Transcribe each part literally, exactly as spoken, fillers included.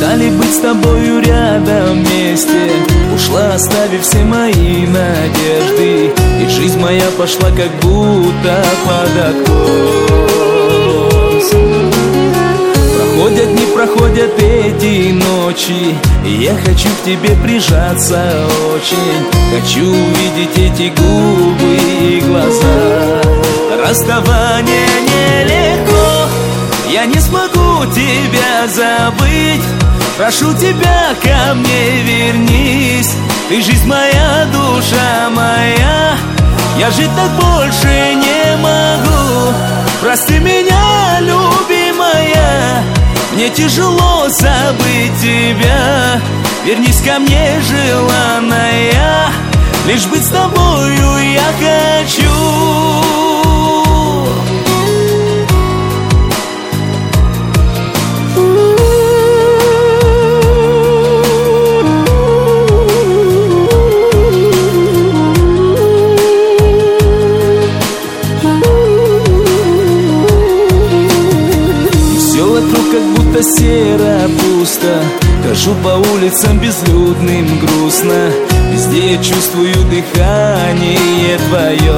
Мечтали быть с тобою рядом вместе. Ушла, оставив все мои надежды, и жизнь моя пошла как будто под откос. Проходят, не проходят эти ночи, и я хочу к тебе прижаться очень. Хочу увидеть эти губы и глаза. Расставание нелегко, я не смогу тебя забыть. Прошу тебя, ко мне вернись. Ты жизнь моя, душа моя. Я жить так больше не могу. Прости меня, любимая. Мне тяжело забыть тебя. Вернись ко мне, желанная. Лишь быть с тобою я хочу. Как будто серо, пусто. Хожу по улицам безлюдным, грустно. Везде я чувствую дыхание твое.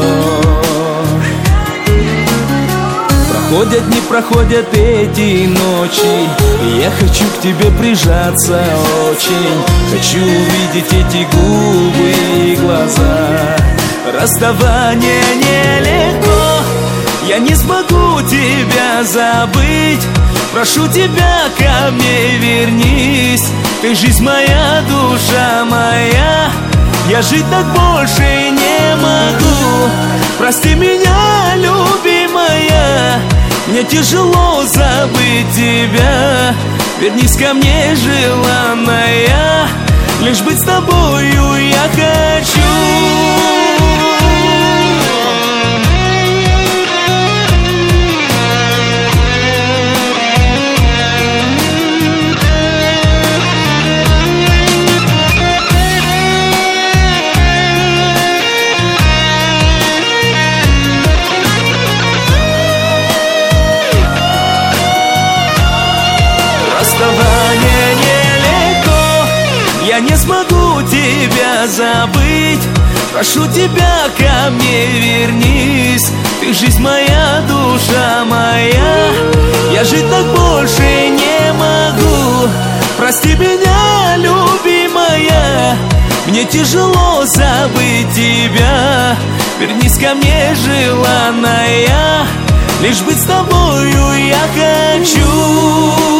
Проходят, не проходят эти ночи, и я хочу к тебе прижаться очень. Хочу увидеть эти губы и глаза. Расставание нелегко, я не смогу тебя забыть. Прошу тебя, ко мне вернись. Ты жизнь моя, душа моя. Я жить так больше не могу. Прости меня, любимая. Мне тяжело забыть тебя. Вернись ко мне, желанная. Лишь быть с тобою я хочу. Расставание нелегко, я не смогу тебя забыть. Прошу тебя, ко мне вернись. Ты жизнь моя, душа моя. Я жить так больше не могу. Прости меня, любимая. Мне тяжело забыть тебя. Вернись ко мне, желанная. Лишь быть с тобою я хочу.